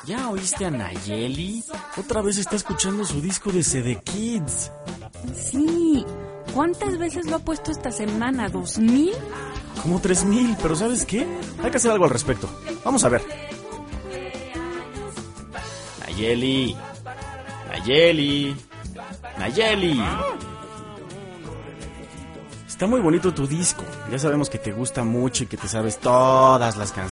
¿Ya oíste a Nayeli? Otra vez está escuchando su disco de CD Kids. Sí. ¿Cuántas veces lo ha puesto esta semana? ¿2,000? Como 3,000, pero ¿sabes qué? Hay que hacer algo al respecto. Vamos a ver. Nayeli. Nayeli. Nayeli. Está muy bonito tu disco. Ya sabemos que te gusta mucho y que te sabes todas las canciones.